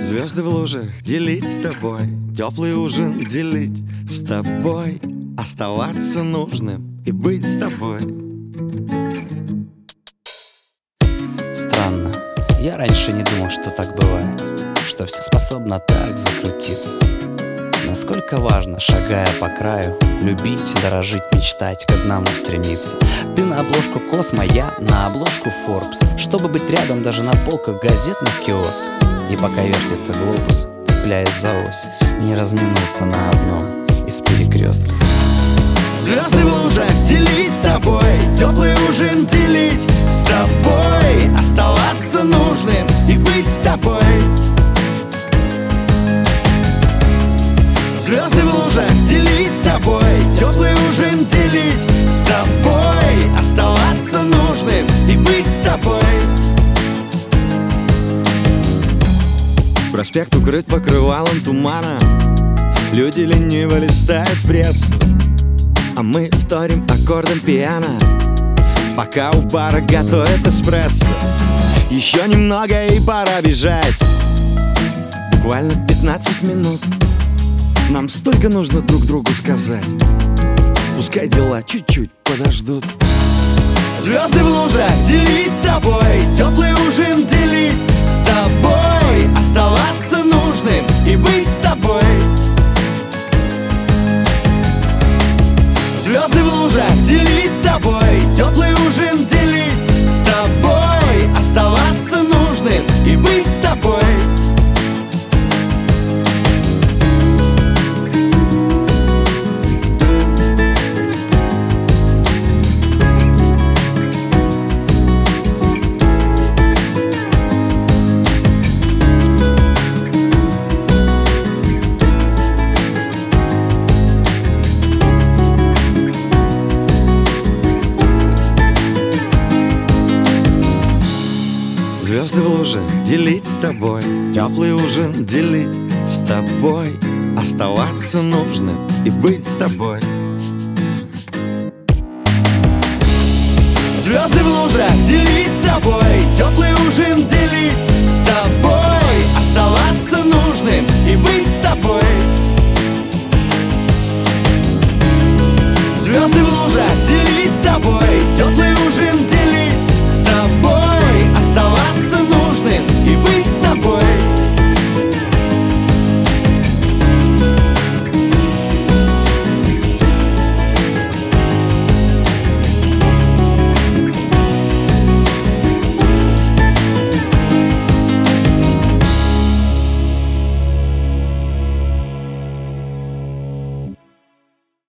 Звезды в лужах делить с тобой, теплый ужин делить с тобой, оставаться нужным и быть с тобой. Странно, я раньше не думал, что так бывает, что все способно так закрутиться. Насколько важно, шагая по краю, любить, дорожить, мечтать, к одному стремиться. Ты на обложку Космо, я на обложку Forbes, чтобы быть рядом даже на полках газетных киосков. И пока вертится глобус, цепляясь за ось, не разминуться на одном из перекрестков. Звезды в лужах делить с тобой, теплый ужин делить с тобой, оставаться нужным и быть с тобой. Звезды в лужах делить с тобой, теплый ужин делить с тобой, оставаться нужным и быть с тобой. Проспект укрыт покрывалом тумана, люди лениво листают прессу, а мы вторим аккордом пиано, пока у бара готовят эспрессо. Еще немного и пора бежать, буквально 15 минут. Нам столько нужно друг другу сказать, пускай дела чуть-чуть подождут. Звезды в лужах делить с тобой, теплый ужин делить с тобой, оставаться нужным и быть с тобой. Звезды в лужах делить с тобой, теплый ужин делить с тобой, оставаться нужным и быть с тобой. Звезды в лужах делить с тобой, теплый ужин делить с тобой, оставаться нужным и быть с тобой. Звезды в лужах делить с тобой, теплый ужин делить